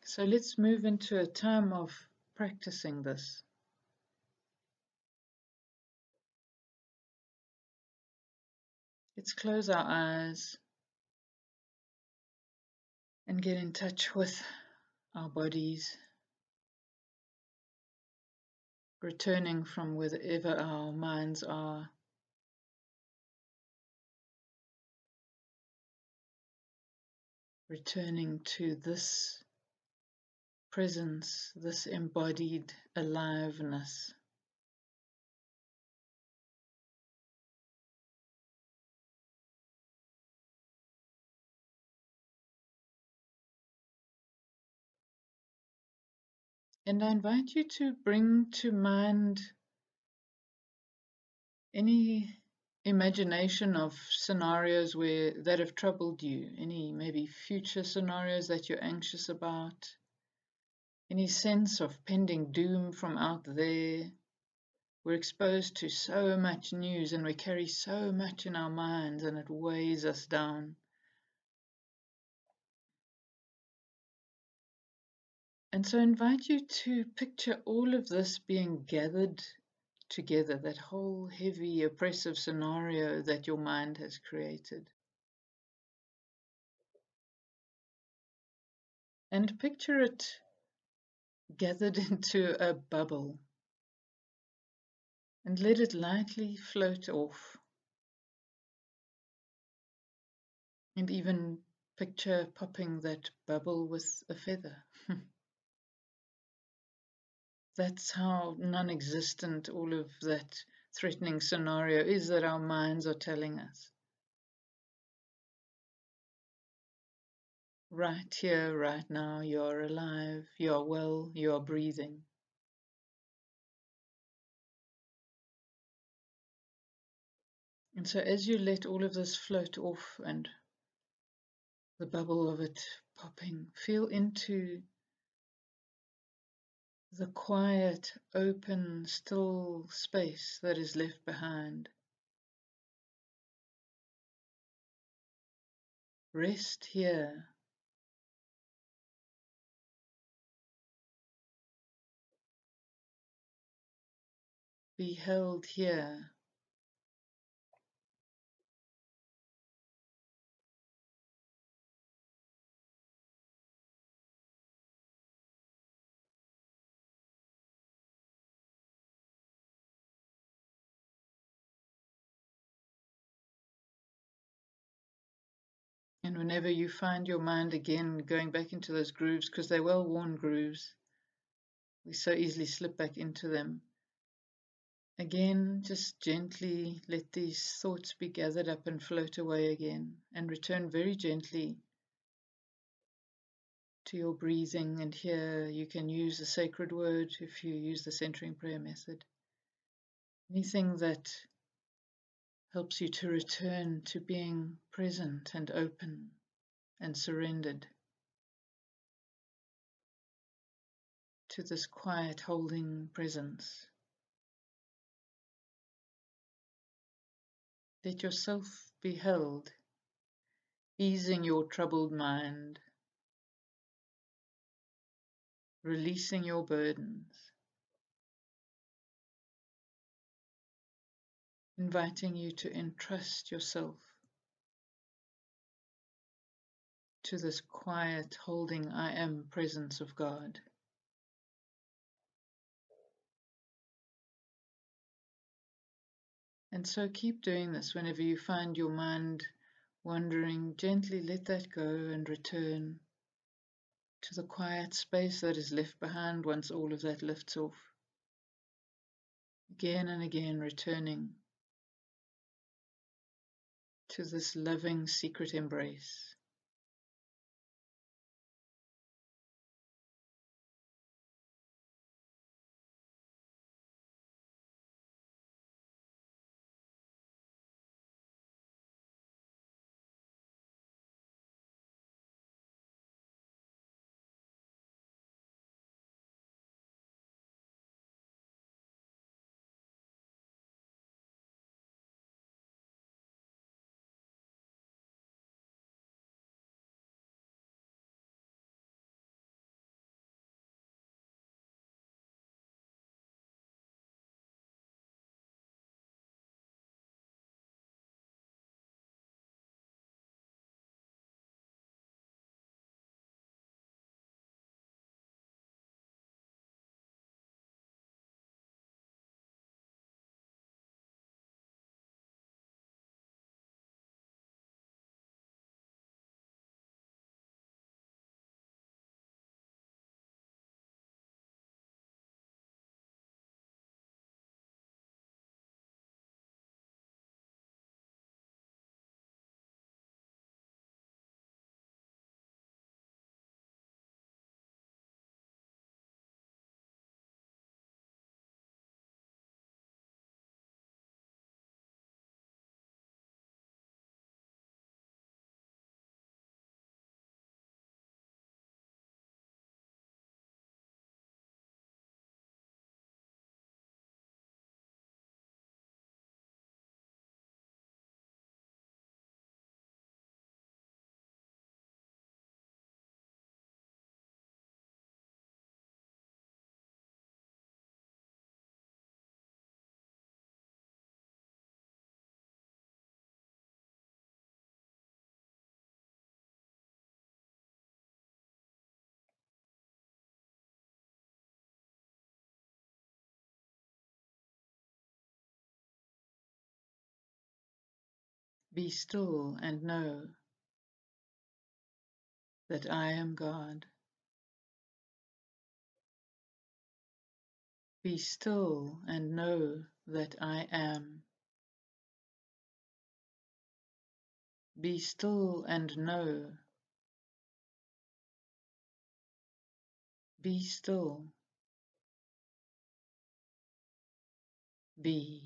So let's move into a time of practicing this. Let's close our eyes and get in touch with our bodies, returning from wherever our minds are. Returning to this presence, this embodied aliveness. And I invite you to bring to mind any imagination of scenarios that have troubled you, any maybe future scenarios that you're anxious about, any sense of pending doom from out there. We're exposed to so much news and we carry so much in our minds and it weighs us down. And so I invite you to picture all of this being gathered together, that whole heavy, oppressive scenario that your mind has created. And picture it gathered into a bubble and let it lightly float off. And even picture popping that bubble with a feather. That's how non-existent all of that threatening scenario is that our minds are telling us. Right here, right now, you're alive, you're well, you're breathing. And so as you let all of this float off and the bubble of it popping, feel into the quiet, open, still space that is left behind. Rest here. Be held here. And whenever you find your mind again going back into those grooves, because they're well-worn grooves, we so easily slip back into them. Again, just gently let these thoughts be gathered up and float away again, and return very gently to your breathing. And here you can use the sacred word if you use the centering prayer method. Anything that helps you to return to being present and open and surrendered to this quiet holding presence. Let yourself be held, easing your troubled mind, releasing your burdens, inviting you to entrust yourself to this quiet holding I am presence of God. And so keep doing this. Whenever you find your mind wandering, gently let that go and return to the quiet space that is left behind once all of that lifts off. Again and again returning to this loving secret embrace. Be still and know that I am God. Be still and know that I am. Be still and know. Be still. Be.